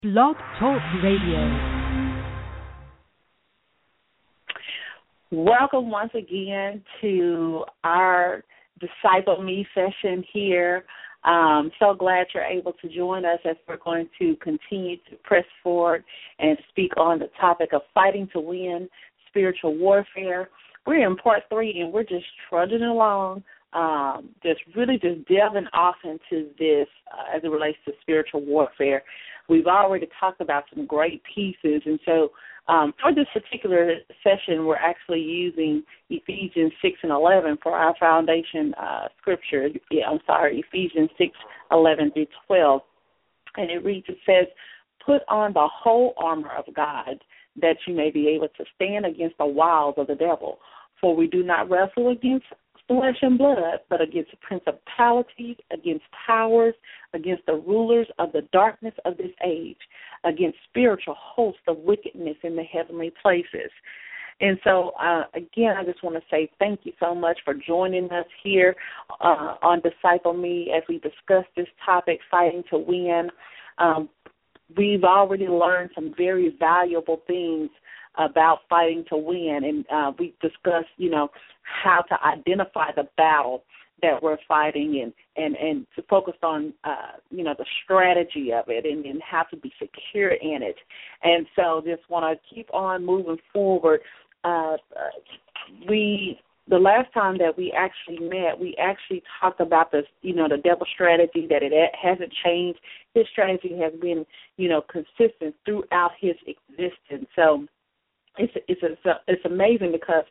Blog Talk Radio. Welcome once again to our Disciple Me session here. So glad you're able to join us as we're going to continue to press forward and speak on the topic of fighting to win spiritual warfare. We're in part 3 and we're just trudging along, just delving off into this as it relates to spiritual warfare. We've already talked about some great pieces, and so for this particular session, we're actually using Ephesians 6 and 11 for our foundation scripture. Ephesians 6, 11 through 12. And it reads, it says, "Put on the whole armor of God, that you may be able to stand against the wiles of the devil. For we do not wrestle against flesh and blood, but against principalities, against powers, against the rulers of the darkness of this age, against spiritual hosts of wickedness in the heavenly places." And so, again, I just want to say thank you so much for joining us here on Disciple Me as we discuss this topic, fighting to win. We've already learned some very valuable things about fighting to win, and we discussed, how to identify the battle that we're fighting and to focus on, the strategy of it and how to be secure in it. And so just want to keep on moving forward. The last time that we actually met, we actually talked about this, the devil's strategy, that it hasn't changed. His strategy has been, consistent throughout his existence. So it's amazing because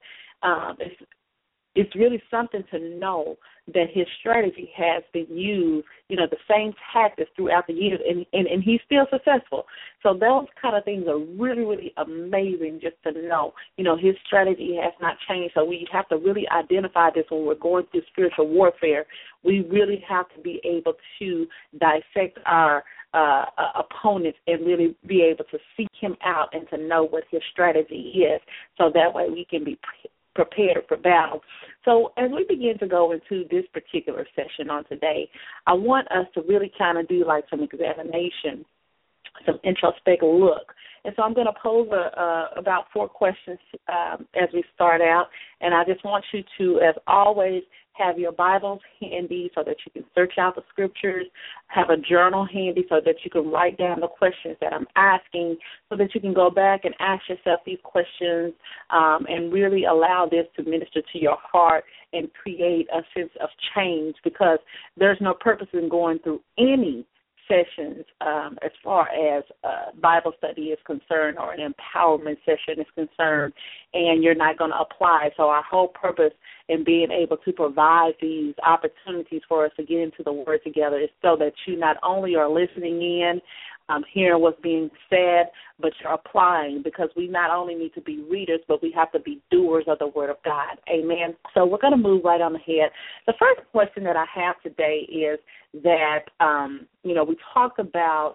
it's really something to know that his strategy has been used, the same tactics throughout the years, and he's still successful. So those kind of things are really, really amazing just to know. His strategy has not changed, so we have to really identify this when we're going through spiritual warfare. We really have to be able to dissect our opponents and really be able to seek him out and to know what his strategy is, so that way we can be prepared for battle. So as we begin to go into this particular session on today, I want us to really kind of do like some examination, some introspective look. And so I'm going to pose about 4 questions as we start out. And I just want you to, as always, have your Bibles handy so that you can search out the scriptures, have a journal handy so that you can write down the questions that I'm asking, so that you can go back and ask yourself these questions and really allow this to minister to your heart and create a sense of change, because there's no purpose in going through any sessions as far as Bible study is concerned or an empowerment session is concerned, and you're not going to apply. So our whole purpose in being able to provide these opportunities for us to get into the Word together is so that you not only are listening in, hearing what's being said, but you're applying, because we not only need to be readers, but we have to be doers of the Word of God. Amen. So we're going to move right on ahead. The first question that I have today is that, we talked about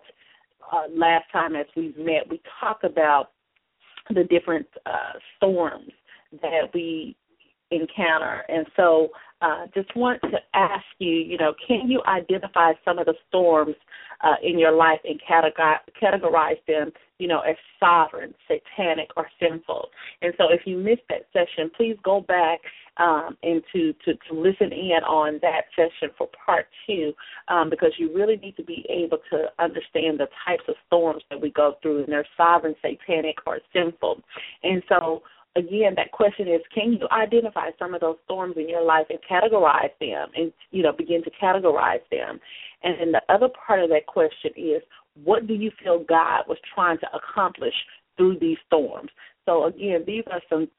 last time as we've met, we talked about the different storms that we encounter. And so just want to ask you, can you identify some of the storms in your life and categorize them, as sovereign, satanic, or sinful? And so if you missed that session, please go back and to listen in on that session for part 2, because you really need to be able to understand the types of storms that we go through, and they're sovereign, satanic, or sinful. And so again, that question is, can you identify some of those storms in your life and categorize them and, begin to categorize them? And then the other part of that question is, what do you feel God was trying to accomplish through these storms? So, again, these are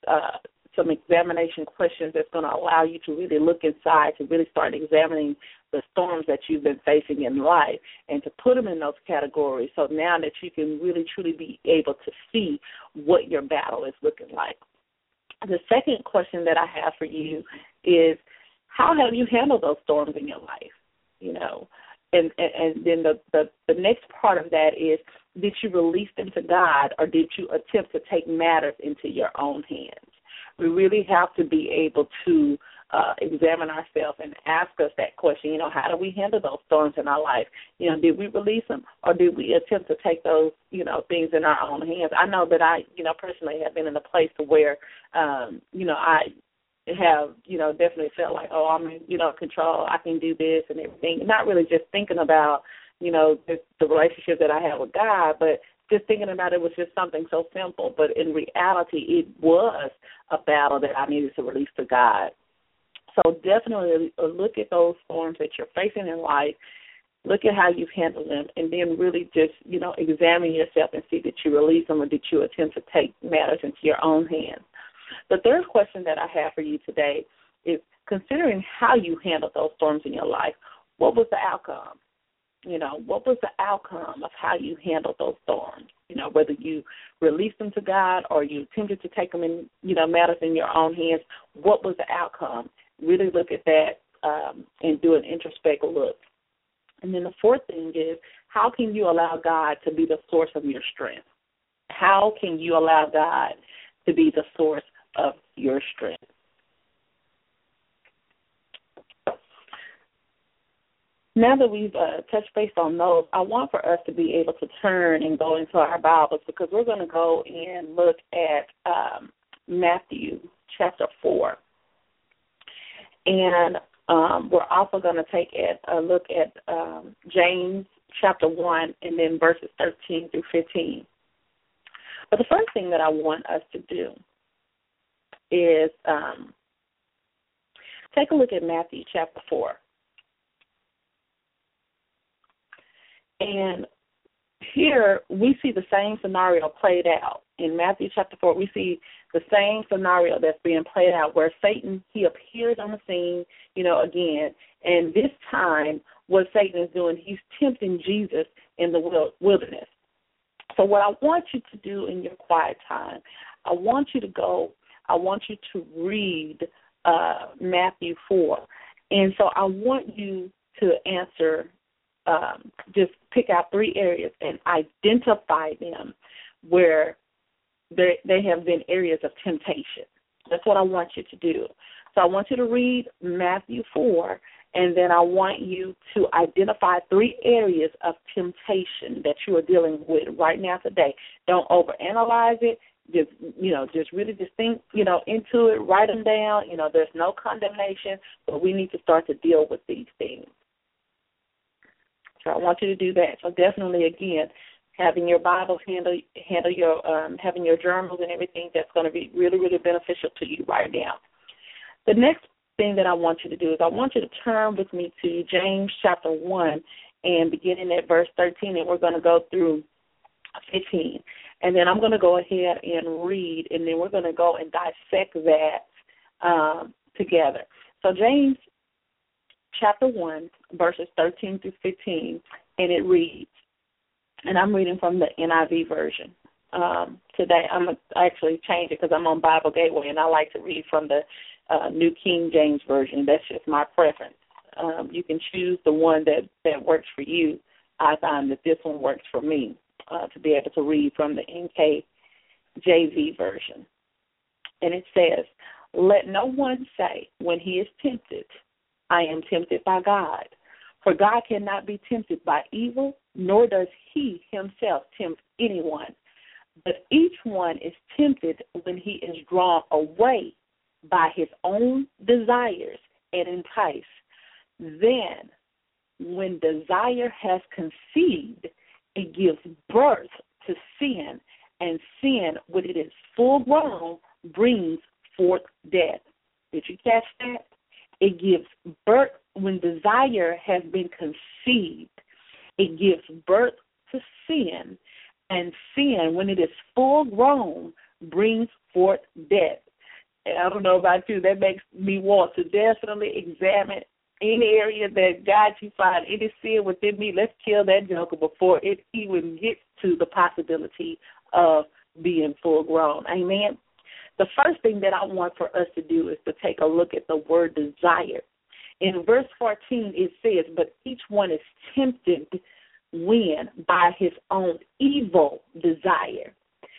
some examination questions that's going to allow you to really look inside, to really start examining the storms that you've been facing in life and to put them in those categories, so now that you can really, truly be able to see what your battle is looking like. The second question that I have for you is, how have you handled those storms in your life? And then the next part of that is, did you release them to God, or did you attempt to take matters into your own hands? We really have to be able to examine ourselves and ask us that question, how do we handle those storms in our life? Did we release them, or did we attempt to take those, things in our own hands? I know that I, personally have been in a place to where, I have, definitely felt like, I'm in, control, I can do this and everything. Not really just thinking about, the relationship that I have with God, but just thinking about it was just something so simple. But in reality, it was a battle that I needed to release to God. So definitely look at those storms that you're facing in life, look at how you've handled them, and then really just, examine yourself and see that you release them, or did you attempt to take matters into your own hands. The third question that I have for you today is, considering how you handled those storms in your life, what was the outcome? What was the outcome of how you handled those storms? Whether you released them to God or you attempted to take them in, matters in your own hands, what was the outcome? Really look at that and do an introspective look. And then the fourth thing is, how can you allow God to be the source of your strength? How can you allow God to be the source of your strength? Now that we've touched base on those, I want for us to be able to turn and go into our Bibles, because we're going to go and look at Matthew chapter 4. And we're also going to take a look at James chapter 1 and then verses 13 through 15. But the first thing that I want us to do is take a look at Matthew chapter 4. And here we see the same scenario played out. In Matthew chapter 4, we see the same scenario that's being played out, where Satan, he appears on the scene, again. And this time what Satan is doing, he's tempting Jesus in the wilderness. So what I want you to do in your quiet time, I want you to read Matthew 4. And so I want you to answer, just pick out 3 areas and identify them where they have been areas of temptation. That's what I want you to do. So I want you to read Matthew 4, and then I want you to identify 3 areas of temptation that you are dealing with right now today. Don't overanalyze it. Just really just think, into it, write them down. There's no condemnation, but we need to start to deal with these things. So I want you to do that. So definitely, again, having your Bibles, handle your having your journals and everything, that's going to be really, really beneficial to you right now. The next thing that I want you to do is I want you to turn with me to James chapter 1 and beginning at verse 13, and we're going to go through 15. And then I'm going to go ahead and read, and then we're going to go and dissect that together. So James chapter 1, verses 13 through 15, and it reads, and I'm reading from the NIV version. Today I'm going to actually change it because I'm on Bible Gateway, and I like to read from the New King James Version. That's just my preference. You can choose the one that works for you. I find that this one works for me, to be able to read from the NKJV version. And it says, "Let no one say when he is tempted, I am tempted by God. For God cannot be tempted by evil, nor does he himself tempt anyone. But each one is tempted when he is drawn away by his own desires and enticed. Then, when desire has conceived, it gives birth to sin, and sin, when it is full grown, brings forth death." Did you catch that? It gives birth, when desire has been conceived, it gives birth to sin, and sin, when it is full grown, brings forth death. And I don't know about you, that makes me want to definitely examine any area that God, you find any sin within me. Let's kill that joker before it even gets to the possibility of being full grown. Amen. The first thing that I want for us to do is to take a look at the word desire. In verse 14, it says, "But each one is tempted when by his own evil desire."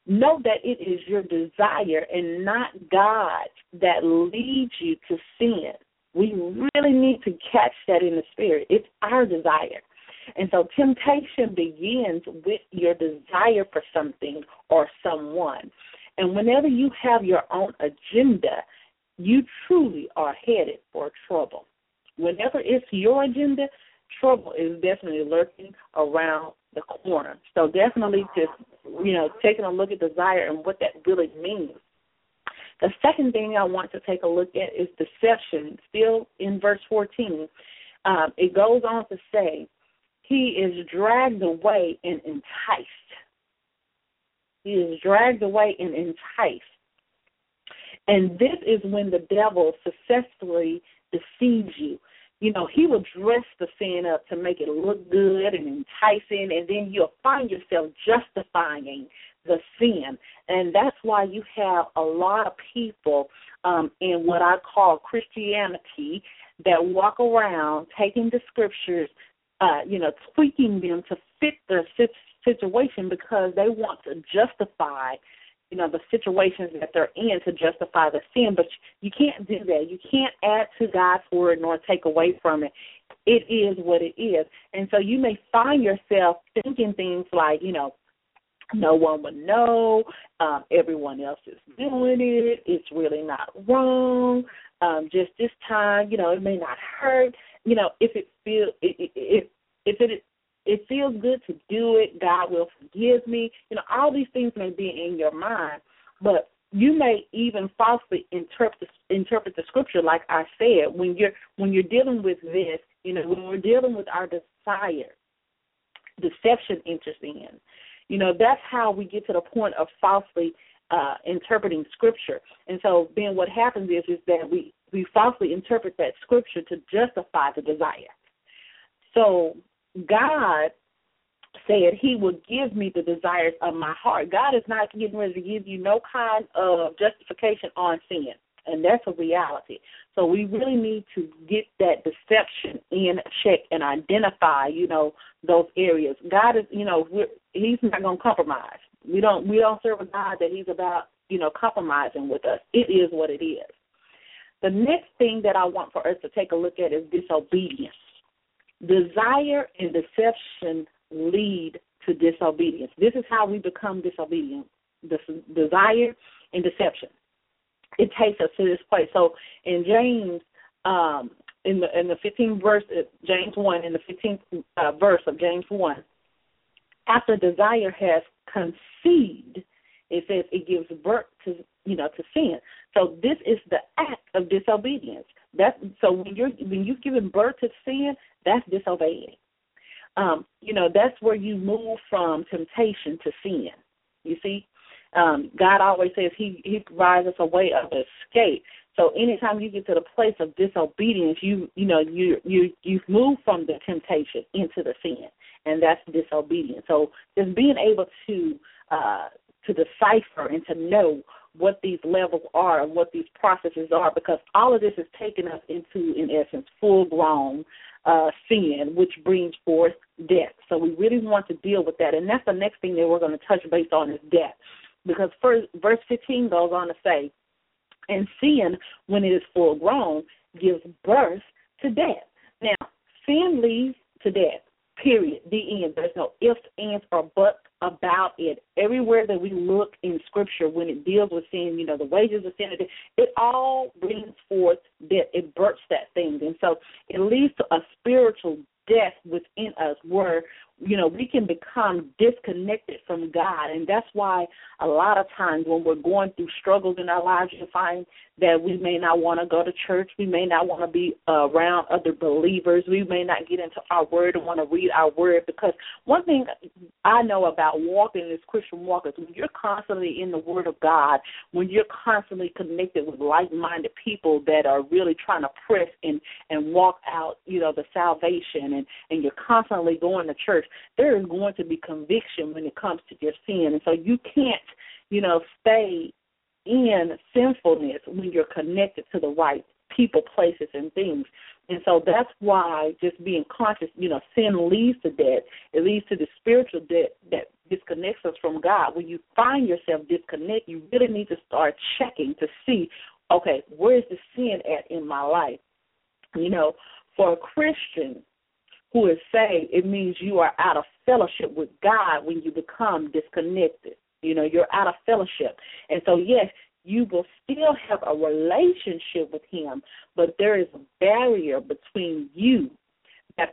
know that it is your desire and not God that leads you to sin. We really need to catch that in the spirit. It's our desire. And so temptation begins with your desire for something or someone. And whenever you have your own agenda, you truly are headed for trouble. Whenever it's your agenda, trouble is definitely lurking around the corner. So definitely just, taking a look at desire and what that really means. The second thing I want to take a look at is deception. Still in verse 14, it goes on to say, he is dragged away and enticed. He is dragged away and enticed. And this is when the devil successfully deceives you. He will dress the sin up to make it look good and enticing, and then you'll find yourself justifying the sin. And that's why you have a lot of people in what I call Christianity that walk around taking the scriptures, tweaking them to fit their situation because they want to justify the situations that they're in to justify the sin. But you can't do that. You can't add to God's word nor take away from it. It is what it is. And so you may find yourself thinking things like, no one would know, everyone else is doing it, it's really not wrong, just this time, it may not hurt, if it feels good to do it, God will forgive me. All these things may be in your mind, but you may even falsely interpret the scripture, like I said, when you're dealing with this, when we're dealing with our desire, deception enters in. That's how we get to the point of falsely interpreting scripture. And so then what happens is that we falsely interpret that scripture to justify the desire. So God said he would give me the desires of my heart. God is not getting ready to give you no kind of justification on sin, and that's a reality. So we really need to get that deception in check and identify, those areas. God is, he's not going to compromise. We don't serve a God that he's about, compromising with us. It is what it is. The next thing that I want for us to take a look at is disobedience. Desire and deception lead to disobedience. This is how we become disobedient. Desire and deception. It takes us to this place. So in James, in the 15th verse, James 1, in the 15th verse of James 1, after desire has conceived, it says it gives birth to sin. So this is the act of disobedience. So when you've given birth to sin, that's disobeying. That's where you move from temptation to sin. You see, God always says He provides us a way of escape. So anytime you get to the place of disobedience, you've moved from the temptation into the sin, and that's disobedience. So just being able to decipher and to know what these levels are and what these processes are, because all of this is taking us into, in essence, full-grown sin, which brings forth death. So we really want to deal with that, and that's the next thing that we're going to touch base on is death, because verse 15 goes on to say, and sin, when it is full-grown, gives birth to death. Now, sin leads to death, period, the end. There's no ifs, ands, or buts about it. Everywhere that we look in Scripture when it deals with sin, the wages of sin, it all brings forth death. It births that thing. And so it leads to a spiritual death within us where, we can become disconnected from God. And that's why a lot of times when we're going through struggles in our lives, you find that we may not want to go to church. We may not want to be around other believers. We may not get into our word and want to read our word, because one thing I know about walking this Christian walk is when you're constantly in the word of God, when you're constantly connected with like-minded people that are really trying to press and walk out, the salvation, and you're constantly going to church, there is going to be conviction when it comes to your sin. And so you can't, stay in sinfulness when you're connected to the right people, places, and things. And so that's why just being conscious, sin leads to death. It leads to the spiritual death disconnects us from God. When you find yourself disconnected, you really need to start checking to see, okay, where is the sin at in my life? You know, for a Christian who is saved, it means you are out of fellowship with God when you become disconnected. You know, you're out of fellowship. And so, yes, you will still have a relationship with him, but there is a barrier between you that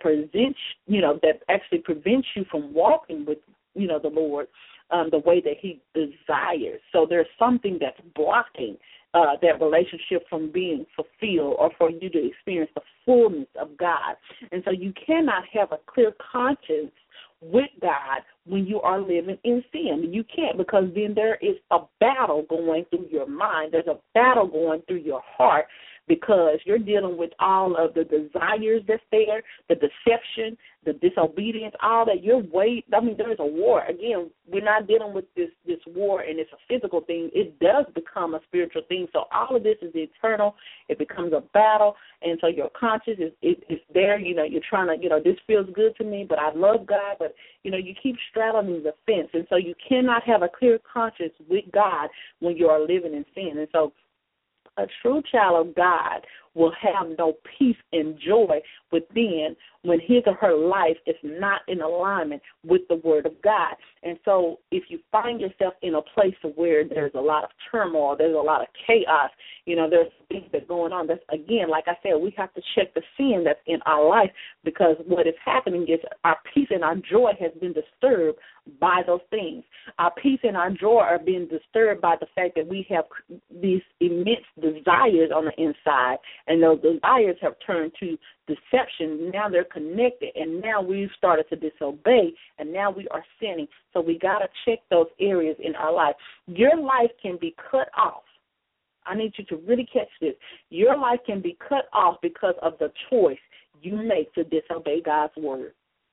that actually prevents you from walking with, the Lord the way that he desires. So there's something that's blocking that relationship from being fulfilled or for you to experience the fullness of God. And so you cannot have a clear conscience with God when you are living in sin. You can't, because then there is a battle going through your mind. There's a battle going through your heart, because you're dealing with all of the desires that's there, the deception, the disobedience, all that. There's a war. Again, we're not dealing with this war and it's a physical thing. It does become a spiritual thing. So all of this is eternal. It becomes a battle. And so your conscience is there. You're trying to, this feels good to me, but I love God. But, you keep straddling the fence. And so you cannot have a clear conscience with God when you are living in sin. And so a true child of God will have no peace and joy within when his or her life is not in alignment with the Word of God. And so if you find yourself in a place where there's a lot of turmoil, there's a lot of chaos, there's things that are going on, that's, again, like I said, we have to check the sin that's in our life, because what is happening is our peace and our joy has been disturbed by those things. Our peace and our joy are being disturbed by the fact that we have these immense desires on the inside, and those desires have turned to deception. Now they're connected, and now we've started to disobey, and now we are sinning. So we got to check those areas in our life. Your life can be cut off. I need you to really catch this. Your life can be cut off because of the choice you make to disobey God's word.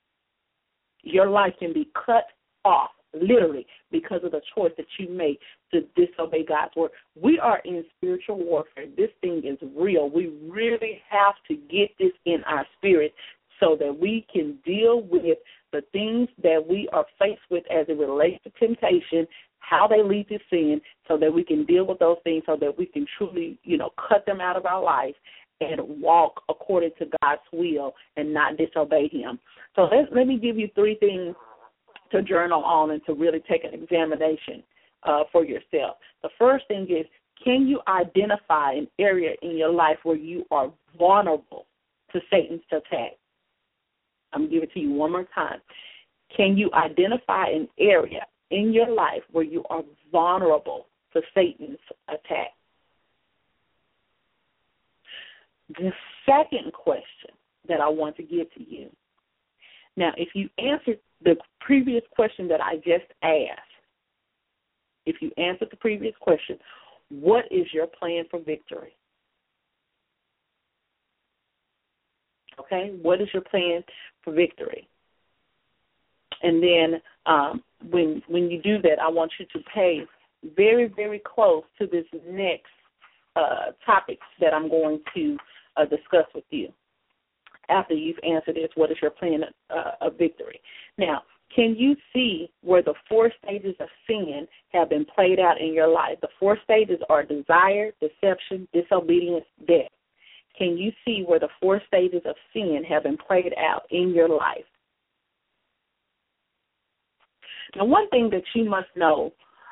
Your life can be cut off, literally, because of the choice that you make to disobey God's word. We are in spiritual warfare. This thing is real. We really have to get this in our spirit so that we can deal with the things that we are faced with as it relates to temptation, how they lead to sin, so that we can deal with those things, so that we can truly, cut them out of our life and walk according to God's will and not disobey him. So let me give you 3 things to journal on and to really take an examination for yourself. The first thing is, can you identify an area in your life where you are vulnerable to Satan's attack? I'm going to give it to you one more time. Can you identify an area in your life where you are vulnerable to Satan's attack? The second question that I want to give to you. Now, if you answered the previous question that I just asked, what is your plan for victory? Okay, what is your plan for victory? And then when you do that, I want you to pay very, very close to this next topic that I'm going to discuss with you. After you've answered this, what is your plan of victory? Now, can you see where the 4 stages of sin have been played out in your life? The 4 stages are desire, deception, disobedience, death. Can you see where the 4 stages of sin have been played out in your life? Now, one thing that you must know,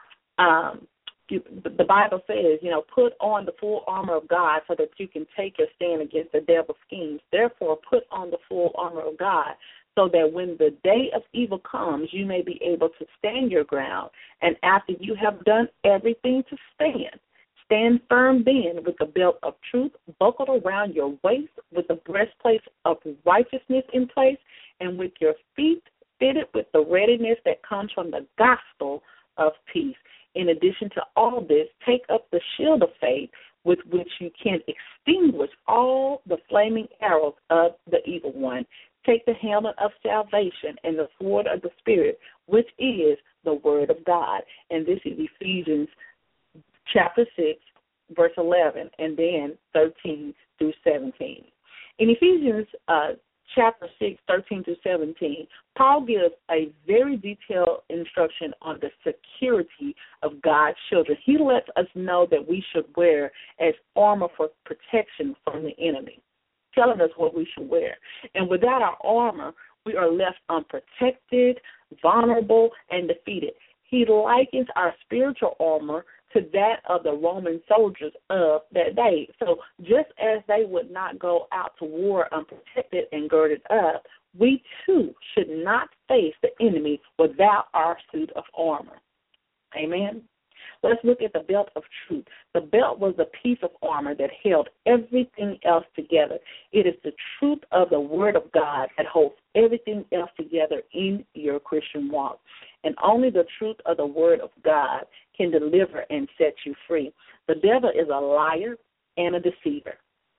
the Bible says, put on the full armor of God so that you can take your stand against the devil's schemes. Therefore, put on the full armor of God so that when the day of evil comes, you may be able to stand your ground. And after you have done everything to stand firm then with the belt of truth buckled around your waist, with the breastplate of righteousness in place, and with your feet fitted with the readiness that comes from the gospel of peace. In addition to all this, take up the shield of faith with which you can extinguish all the flaming arrows of the evil one. Take the helmet of salvation and the sword of the Spirit, which is the word of God. And this is Ephesians chapter 6, verse 11, and then 13 through 17. In Ephesians chapter 6, 13 to 17, Paul gives a very detailed instruction on the security of God's children. He lets us know that we should wear as armor for protection from the enemy, telling us what we should wear. And without our armor, we are left unprotected, vulnerable, and defeated. He likens our spiritual armor to that of the Roman soldiers of that day. So just as they would not go out to war unprotected and girded up, we too should not face the enemy without our suit of armor. Amen. Let's look at the belt of truth. The belt was a piece of armor that held everything else together. It is the truth of the Word of God that holds everything else together in your Christian walk. And only the truth of the Word of God can deliver and set you free. The devil is a liar and a deceiver.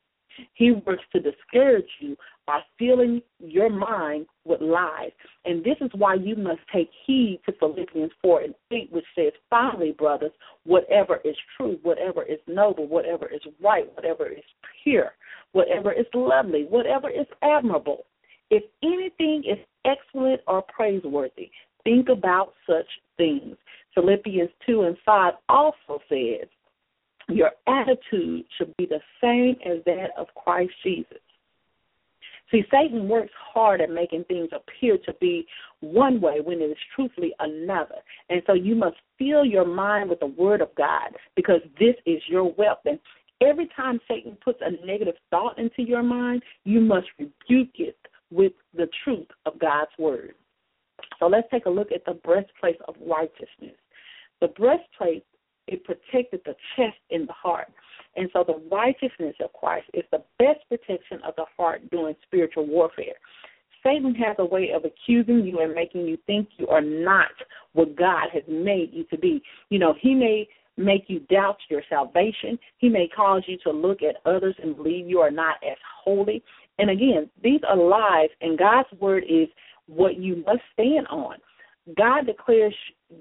He works to discourage you by filling your mind with lies. And this is why you must take heed to Philippians 4 and 8, which says, finally, brothers, whatever is true, whatever is noble, whatever is right, whatever is pure, whatever is lovely, whatever is admirable, if anything is excellent or praiseworthy, think about such things. Philippians 2 and 5 also says, your attitude should be the same as that of Christ Jesus. See, Satan works hard at making things appear to be one way when it is truthfully another. And so you must fill your mind with the Word of God, because this is your weapon. Every time Satan puts a negative thought into your mind, you must rebuke it with the truth of God's Word. So let's take a look at the breastplate of righteousness. The breastplate, it protected the chest and the heart. And so the righteousness of Christ is the best protection of the heart during spiritual warfare. Satan has a way of accusing you and making you think you are not what God has made you to be. You know, he may make you doubt your salvation. He may cause you to look at others and believe you are not as holy. And again, these are lies, and God's Word is what you must stand on. God declares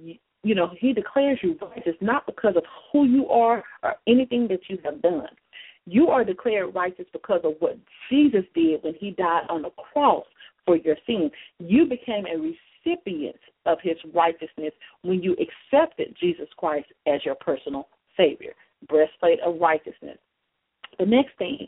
He declares you righteous not because of who you are or anything that you have done. You are declared righteous because of what Jesus did when He died on the cross for your sin. You became a recipient of His righteousness when you accepted Jesus Christ as your personal Savior. Breastplate of righteousness. The next thing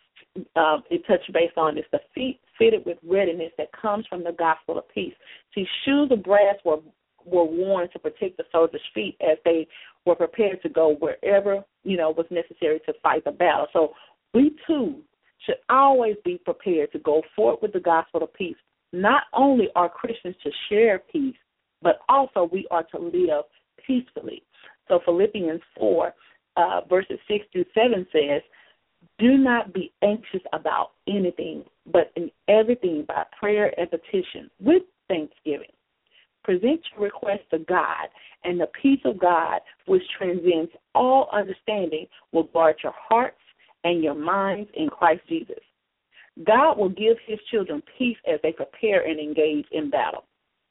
it touched base on is the feet fitted with readiness that comes from the gospel of peace. See, shoes of brass were worn to protect the soldiers' feet as they were prepared to go wherever, was necessary to fight the battle. So we, too, should always be prepared to go forward with the gospel of peace. Not only are Christians to share peace, but also we are to live peacefully. So Philippians 4, verses 6 through 7 says, do not be anxious about anything, but in everything by prayer and petition with thanksgiving. Present your request to God, and the peace of God, which transcends all understanding, will guard your hearts and your minds in Christ Jesus. God will give His children peace as they prepare and engage in battle.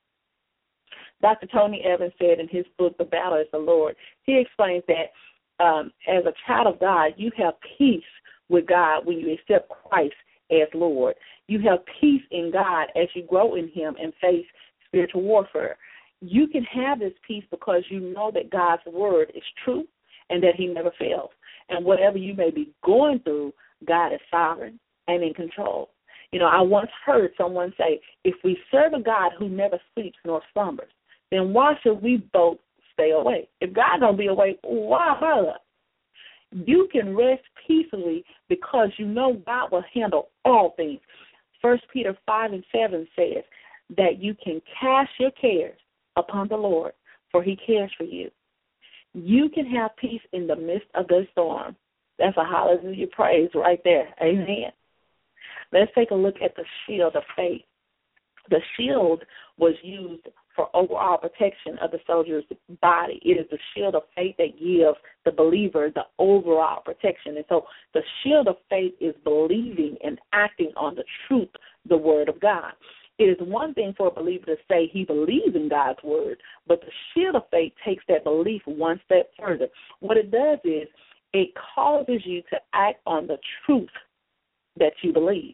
Dr. Tony Evans said in his book, The Battle is the Lord, he explains that as a child of God, you have peace with God when you accept Christ as Lord. You have peace in God as you grow in Him and face spiritual warfare. You can have this peace because you know that God's Word is true and that He never fails. And whatever you may be going through, God is sovereign and in control. I once heard someone say, if we serve a God who never sleeps nor slumbers, then why should we both stay awake? If God don't be awake, why bother? You can rest peacefully because you know God will handle all things. 1 Peter 5 and 7 says that you can cast your cares upon the Lord, for He cares for you. You can have peace in the midst of the storm. That's a hallelujah praise right there. Amen. Let's take a look at the shield of faith. The shield was used for overall protection of the soldier's body. It is the shield of faith that gives the believer the overall protection. And so the shield of faith is believing and acting on the truth, the Word of God. It is one thing for a believer to say he believes in God's Word, but the shield of faith takes that belief one step further. What it does is it causes you to act on the truth that you believe.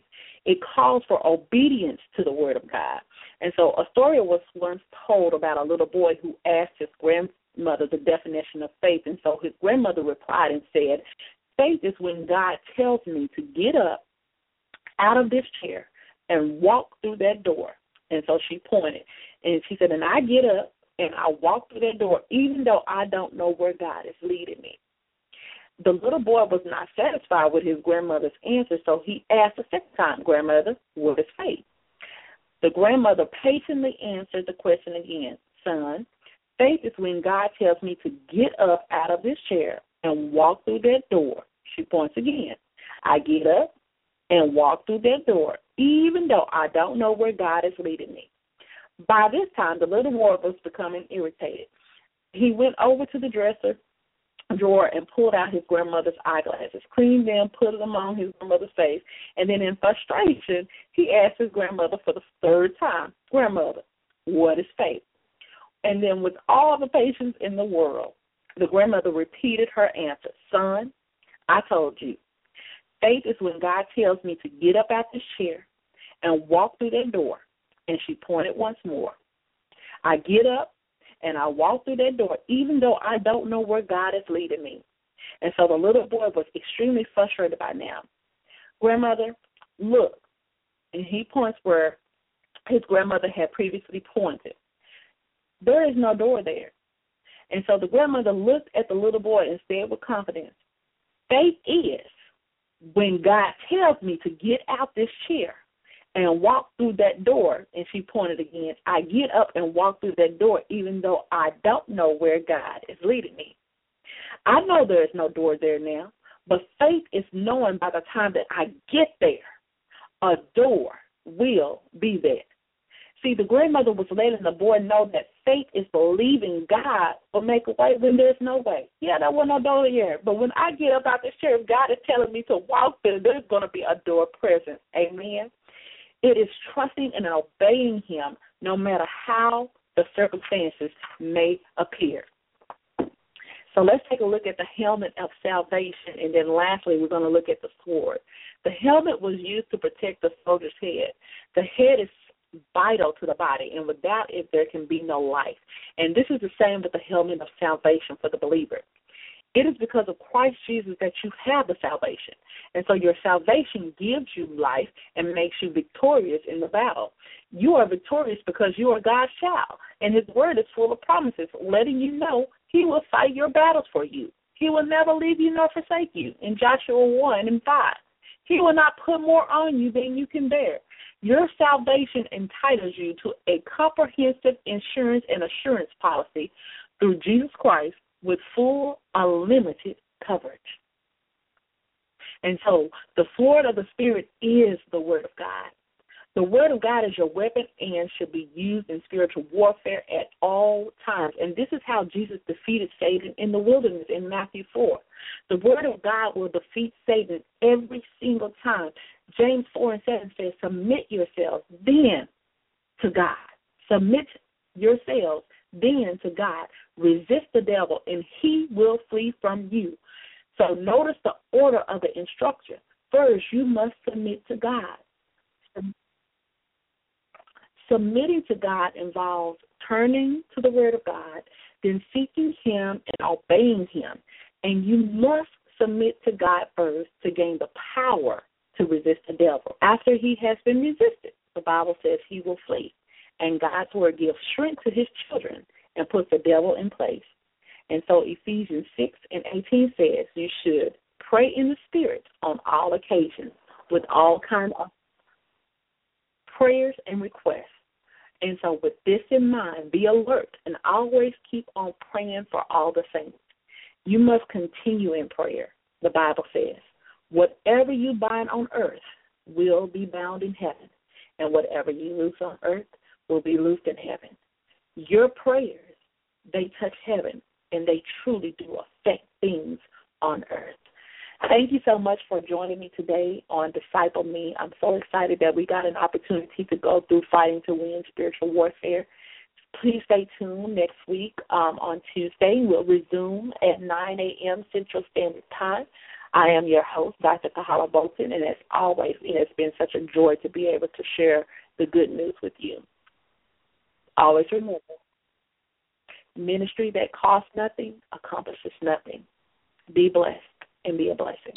It calls for obedience to the Word of God. And so a story was once told about a little boy who asked his grandmother the definition of faith. And so his grandmother replied and said, faith is when God tells me to get up out of this chair and walk through that door. And so she pointed. And she said, and I get up and I walk through that door even though I don't know where God is leading me. The little boy was not satisfied with his grandmother's answer, so he asked a second time, Grandmother, what is faith? The grandmother patiently answered the question again, Son, faith is when God tells me to get up out of this chair and walk through that door. She points again. I get up and walk through that door, even though I don't know where God is leading me. By this time, the little boy was becoming irritated. He went over to the dresser drawer and pulled out his grandmother's eyeglasses, cleaned them, put them on his grandmother's face, and then in frustration, he asked his grandmother for the third time, Grandmother, what is faith? And then with all the patience in the world, the grandmother repeated her answer, Son, I told you, faith is when God tells me to get up out this chair and walk through that door. And she pointed once more. I get up and I walk through that door, even though I don't know where God is leading me. And so the little boy was extremely frustrated by now. Grandmother, look. And he points where his grandmother had previously pointed. There is no door there. And so the grandmother looked at the little boy and said with confidence, faith is when God tells me to get out this chair and walk through that door, and she pointed again, I get up and walk through that door even though I don't know where God is leading me. I know there is no door there now, but faith is knowing by the time that I get there, a door will be there. See, the grandmother was letting the boy know that faith is believing God will make a way when there's no way. Yeah, there was no door here, but when I get up out this chair, if God is telling me to walk there, there's going to be a door present. Amen. It is trusting and obeying him no matter how the circumstances may appear. So let's take a look at the helmet of salvation, and then lastly we're going to look at the sword. The helmet was used to protect the soldier's head. The head is vital to the body, and without it there can be no life. And this is the same with the helmet of salvation for the believer. It is because of Christ Jesus that you have the salvation. And so your salvation gives you life and makes you victorious in the battle. You are victorious because you are God's child, and his word is full of promises, letting you know he will fight your battles for you. He will never leave you nor forsake you in Joshua 1:5. He will not put more on you than you can bear. Your salvation entitles you to a comprehensive insurance and assurance policy through Jesus Christ with full, unlimited coverage. And so the sword of the Spirit is the Word of God. The Word of God is your weapon and should be used in spiritual warfare at all times. And this is how Jesus defeated Satan in the wilderness in Matthew 4. The Word of God will defeat Satan every single time. James 4:7 says, submit yourselves then to God. Submit yourselves then to God. Resist the devil, and he will flee from you. So notice the order of the instruction. First, you must submit to God. Submitting to God involves turning to the Word of God, then seeking him and obeying him. And you must submit to God first to gain the power to resist the devil. After he has been resisted, the Bible says he will flee. And God's word gives strength to his children and puts the devil in place. And so Ephesians 6:18 says you should pray in the Spirit on all occasions with all kinds of prayers and requests. And so with this in mind, be alert and always keep on praying for all the saints. You must continue in prayer. The Bible says, whatever you bind on earth will be bound in heaven, and whatever you loose on earth will be loosed in heaven. Your prayers, they touch heaven, and they truly do affect things on earth. Thank you so much for joining me today on Disciple Me. I'm so excited that we got an opportunity to go through Fighting to Win Spiritual Warfare. Please stay tuned next week on Tuesday. We'll resume at 9 a.m. Central Standard Time. I am your host, Dr. Kahala Bolton, and as always, it has been such a joy to be able to share the good news with you. Always remember, ministry that costs nothing accomplishes nothing. Be blessed and be a blessing.